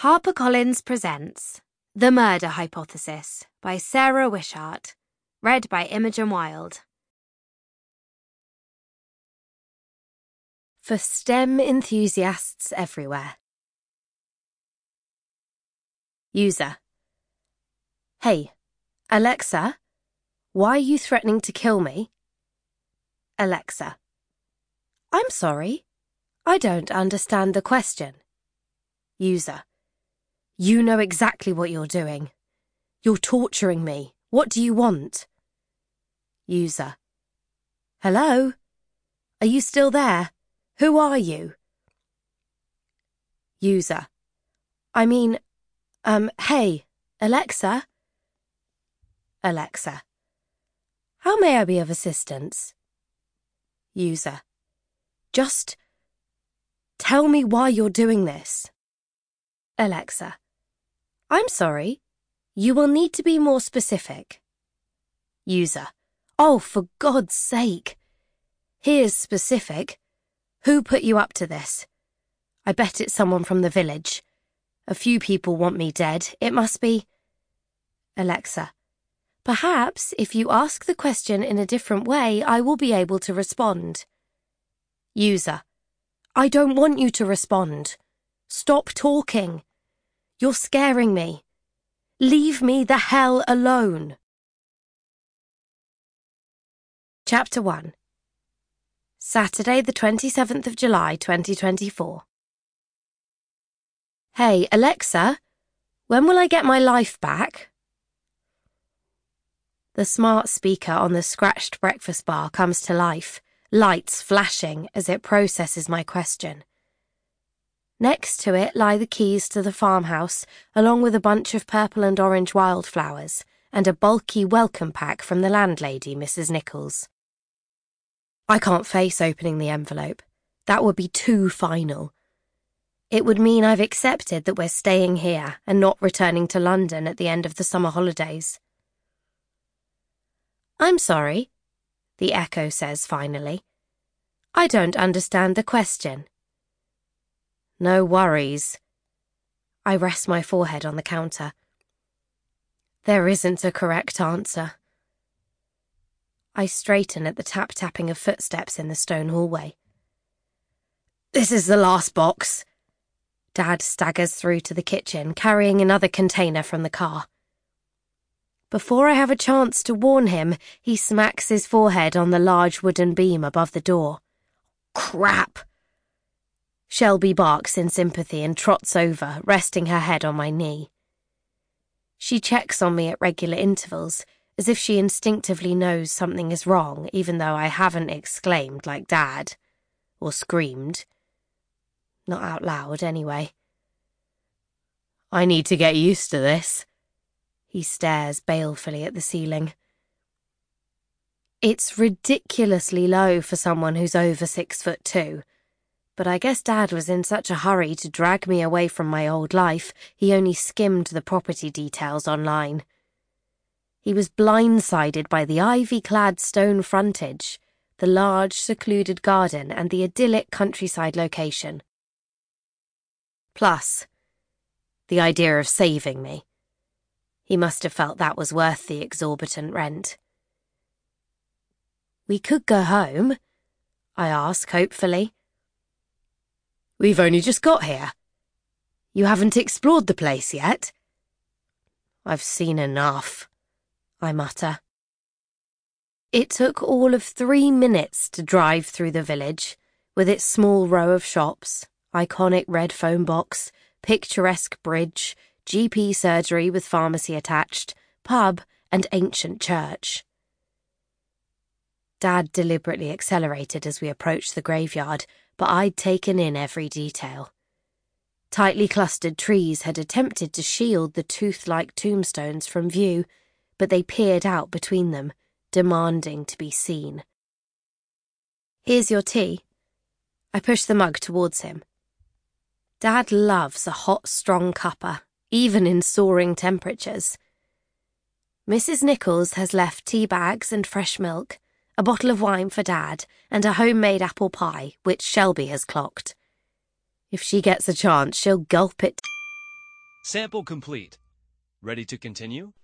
HarperCollins presents The Murder Hypothesis by Sarah Wishart, read by Imogen Wild. For STEM enthusiasts everywhere. User: Hey, Alexa, why are you threatening to kill me? Alexa: I'm sorry, I don't understand the question. User: You know exactly what you're doing. You're torturing me. What do you want? User: Hello? Are you still there? Who are you? User: Hey, Alexa? Alexa: How may I be of assistance? User: Just tell me why you're doing this. Alexa: I'm sorry. You will need to be more specific. User: Oh, for God's sake. Here's specific. Who put you up to this? I bet it's someone from the village. A few people want me dead. It must be... Alexa: Perhaps if you ask the question in a different way, I will be able to respond. User: I don't want you to respond. Stop talking. You're scaring me. Leave me the hell alone. Chapter 1. Saturday, the 27th of July, 2024. Hey, Alexa, when will I get my life back? The smart speaker on the scratched breakfast bar comes to life, lights flashing as it processes my question. Next to it lie the keys to the farmhouse, along with a bunch of purple and orange wildflowers, and a bulky welcome pack from the landlady, Mrs. Nichols. I can't face opening the envelope. That would be too final. It would mean I've accepted that we're staying here and not returning to London at the end of the summer holidays. I'm sorry, the echo says finally. I don't understand the question. No worries. I rest my forehead on the counter. There isn't a correct answer. I straighten at the tap-tapping of footsteps in the stone hallway. This is the last box. Dad staggers through to the kitchen, carrying another container from the car. Before I have a chance to warn him, he smacks his forehead on the large wooden beam above the door. Crap! Shelby barks in sympathy and trots over, resting her head on my knee. She checks on me at regular intervals, as if she instinctively knows something is wrong, even though I haven't exclaimed like Dad. Or screamed. Not out loud, anyway. I need to get used to this. He stares balefully at the ceiling. It's ridiculously low for someone who's over 6'2", but I guess Dad was in such a hurry to drag me away from my old life, he only skimmed the property details online. He was blindsided by the ivy-clad stone frontage, the large, secluded garden, and the idyllic countryside location. Plus, the idea of saving me. He must have felt that was worth the exorbitant rent. We could go home, I ask hopefully. We've only just got here. You haven't explored the place yet? I've seen enough, I mutter. It took all of 3 minutes to drive through the village, with its small row of shops, iconic red phone box, picturesque bridge, GP surgery with pharmacy attached, pub, and ancient church. Dad deliberately accelerated as we approached the graveyard, but I'd taken in every detail. Tightly clustered trees had attempted to shield the tooth-like tombstones from view, but they peered out between them, demanding to be seen. Here's your tea. I push the mug towards him. Dad loves a hot, strong cuppa, even in soaring temperatures. Mrs. Nichols has left tea bags and fresh milk, a bottle of wine for Dad, and a homemade apple pie, which Shelby has clocked. If she gets a chance, she'll gulp it. Sample complete. Ready to continue?